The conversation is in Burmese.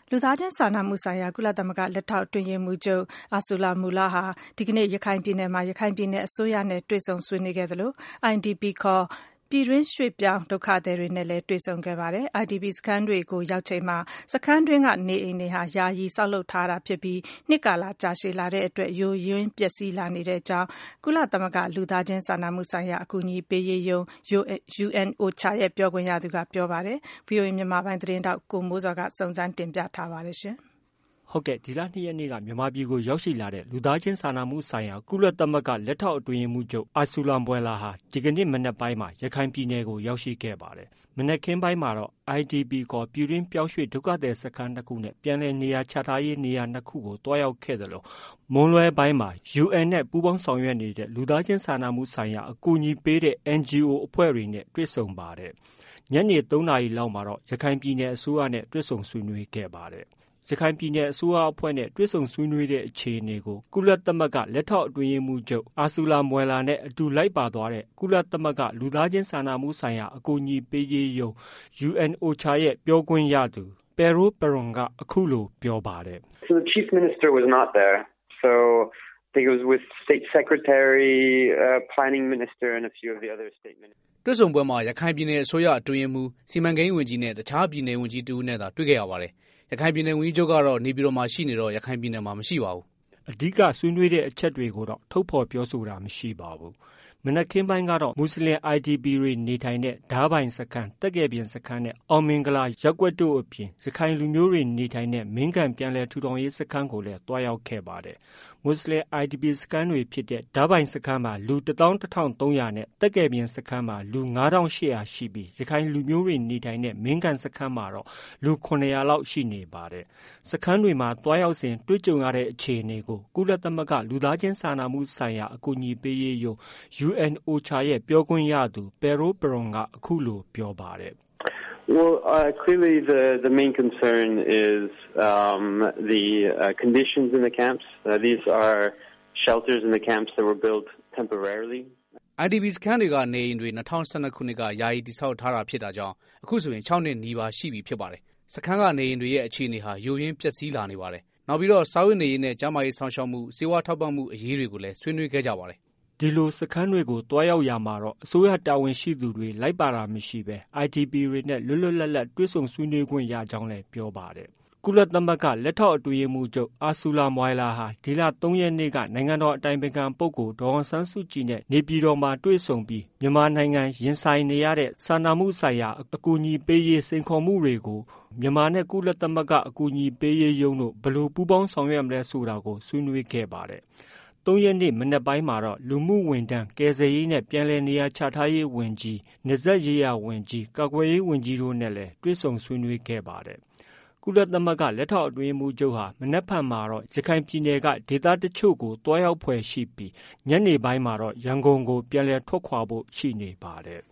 လူသားချင်းစာနာမှုဆိုင်ရာကုလသမဂ္ဂလက်ထောက်အတွင်းရေးမှူးချုပ် Ursula Mueller ဟာဒီကနေ့ရခိုင်ပြည်နယ်မှာရခိုင်ပြည်နယ်အစိုးရနဲ့တွေ့ဆုံဆွေးနွေးခဲ့သလို IDP ခေါ်ပြည်တွင်းရွှေ့ပြောင်းဒုက္ခသည်တွေနဲ့လည်းတွေ့ဆုံခဲ့ပါတယ်။ IDP စခန်းတွေကိုရောက်ချိန်မှာစခန်းတွင်းကနေအိမ်တွေဟာယာယီဆောက်လုပ်ထားတာဖြစ်ပြီးနှစ်ကာလကြာရှည်လာတဲ့အတွက်ယိုယွင်းပျက်စီးလာနေကြောင်းကုလသမဂ္ဂလူသားချင်းစာနာမှုဆိုင်ရာအကူအညီပေးရေးရုံး UNOCHA ရဲ့ပြောခွင့်ရသူကပြောပါတယ်။ VOA မြန်မာပိုင်းသတင်းထောက်ကိုမိုးဇော်ကစုံစမ်းတင်ပြထားပါတယ်။ဟုတ်ကဲ့ဒီလ 2 ရက်နေ့ကမြန်မာပြည်ကိုရောက်ရှိလာတဲ့လူသားချင်းစာနာမှုဆိုင်ရာကုလသမဂ္ဂလက်ထောက်အတွင်းရေးမှူးချုပ် Ursula Mueller ဟာဒီကနေ့မနက်ပိုင်းမှာရခိုင်ပြည်နယ်ကိုရောက်ရှိခဲ့ပါတယ်။ မနက်ခင်းပိုင်းမှာတော့ IDP ခေါ်ပြည်တွင်းပြောင်းရွှေ့ဒုက္ခသည်စခန်း 2 ခုနဲ့ပြန်လည်နေရာချထားရေးနေရာ 2 ခုကိုသွားရောက်ခဲ့သလိုမွန်းလွဲပိုင်းမှာ UN နဲ့ပူးပေါင်းဆောင်ရွက်နေတဲ့လူသားချင်းစာနာမှုဆိုင်ရာအကူအညီပေးတဲ့ NGO အဖွဲ့တွေနဲ့တွေ့ဆုံပါတယ်။ ညနေ 3 နာရီလောက်မှာတော့ရခိုင်ပြည်နယ်အစိုးရနဲ့တွေ့ဆုံဆွေးနွေးခဲ့ပါတယ်။ ရခိုင်ပြည်နယ်အစိုးရအဖွဲ့နဲ့တွေ့ဆုံဆွေးနွေးတဲ့အခြေအနေကိုကုလသမဂ္ဂလက်ထောက်အတွင်းရေးမှူးချုပ် Ursula Mueller နဲ့အတူလိုက်ပါသွားတဲ့ကုလသမဂ္ဂလူသားချင်းစာနာမှုဆိုင်ရာအကူအညီပေးရေးရုံး UNOCHA ရဲ့ပြောခွင့်ရသူ Pero Peron ကအခုလိုပြောပါတယ်။ So the chief minister was not there. So he was with state secretary, planning minister and a few of the other state ministers. တွေ့ဆုံပွဲမှာရခိုင်ပြည်နယ်အစိုးရအတွင်းရေးမှူးစီမံကိန်းဝန်ကြီးနဲ့တခြားပြည်နယ်ဝန်ကြီးတဦးနဲ့သာတွေ့ခဲ့ရပါတယ်။ ရခိုင်ပြည်နယ်ဝန်ကြီးချုပ်ကတော့နေပြည်တော်မှာရှိနေတော့ရခိုင်ပြည်နယ်မှာမရှိပါဘူး။ အဓိကဆွေးနွေးတဲ့အချက်တွေကိုတော့ထုတ်ဖော်ပြောဆိုတာမရှိပါဘူး။ မနက်ခင်းပိုင်းကတော့မွတ်ဆလင် IDP တွေနေထိုင်တဲ့ဒါးပိုင်စခန်း၊ သက်ကယ်ပြင်စခန်းနဲ့အောင်မင်္ဂလာရပ်ကွက်တို့အပြင်ရခိုင်လူမျိုးတွေနေထိုင်တဲ့မင်းဂံပြန်လည်ထူထောင်ရေးစခန်းကိုလည်းသွားရောက်ခဲ့ပါတယ်။ မွတ်ဆလင် IDP စခန်းတွေဖြစ်တဲ့ဒါးပိုင်စခန်းမှာ လူ 11,300 နဲ့ သက်ကယ်ပြင်စခန်းမှာ လူ 5,800 ရှိပြီးရခိုင်လူမျိုးတွေနေထိုင်တဲ့မင်းဂံစခန်းမှာတော့ လူ 700 လောက်ရှိနေပါတယ်။ စခန်းတွေမှာသွားရောက်စဉ်တွေ့ကြုံရတဲ့အခြေအနေကိုကုလသမဂ္ဂလူသားချင်းစာနာမှုဆိုင်ရာအကူအညီပေးရေးရုံး UNOCHA ရဲ့ပြောခွင့်ရသူ Pero Peron ကအခုလိုပြောပါတယ်။ Well, clearly the main concern is the conditions in the camps. These are shelters in the camps that were built temporarily. IDP စခန်းတွေကနေအိမ်တွေ2012ခုနှစ်ကယာယီတည်ဆောက်ထားတာဖြစ်တာကြောင့်အခုဆိုရင်6နှစ်နီးပါးရှိပြီဖြစ်ပါတယ်။စခန်းကနေအိမ်တွေရဲ့အခြေအနေဟာယိုယွင်းပျက်စီးလာနေပါတယ်။နောက်ပြီးတော့စားဝတ်နေရေးနဲ့ကျန်းမာရေးဆောင်ရှောက်မှုဆေးဝါးထောက်ပံ့မှုအရေးတွေကိုလည်းဆွေးနွေးခဲ့ကြပါတယ်။ဒီလိုစခန်းတွေကိုသွားရောက်ရာမှာတော့အစိုးရတာဝန်ရှိသူတွေလိုက်ပါတာမရှိဘဲ IDP တွေနဲ့လွတ်လွတ်လပ်လပ်တွေ့ဆုံဆွေးနွေးခွင့်ရကြောင်းလည်းပြောပါတယ်။ ကုလသမဂ္ဂလက်ထောက်အတွင်းရေးမှူးချုပ် Ursula Mueller ဟာဒီလ 3 ရက်နေ့ကနိုင်ငံတော်အတိုင်ပင်ခံပုဂ္ဂိုလ်ဒေါ်အောင်ဆန်းစုကြည်နဲ့နေပြည်တော်မှာတွေ့ဆုံပြီးမြန်မာနိုင်ငံရင်ဆိုင်နေရတဲ့စာနာမှုဆိုင်ရာအကူအညီပေးရေးစိန်ခေါ်မှုတွေကိုမြန်မာနဲ့ကုလသမဂ္ဂအကူအညီပေးရေးရုံးတို့ဘယ်လိုပူးပေါင်းဆောင်ရွက်မလဲဆိုတာကိုဆွေးနွေးခဲ့ပါတယ်။ 3 ရက်နေ့မနက်ပိုင်းမှာတော့လူမှုဝန်ထမ်းကယ်ဆယ်ရေးနဲ့ပြန်လည်နေရာချထားရေးဝန်ကြီး၊နယ်စပ်ရေးရာဝန်ကြီး၊ကာကွယ်ရေးဝန်ကြီးတို့နဲ့လည်းတွေ့ဆုံဆွေးနွေးခဲ့ပါတယ်။ ကုလသမဂ္ဂလက်ထောက်အတွင်းရေးမှူးချုပ်ဟာမနက်ဖြန်မှာတော့ရခိုင်ပြည်နယ်ကဒေသတချို့ကိုသွားရောက်ဖွယ်ရှိပြီးညနေပိုင်းမှာတော့ရန်ကုန်ကိုပြန်လည်ထွက်ခွာဖို့ရှိနေပါတယ်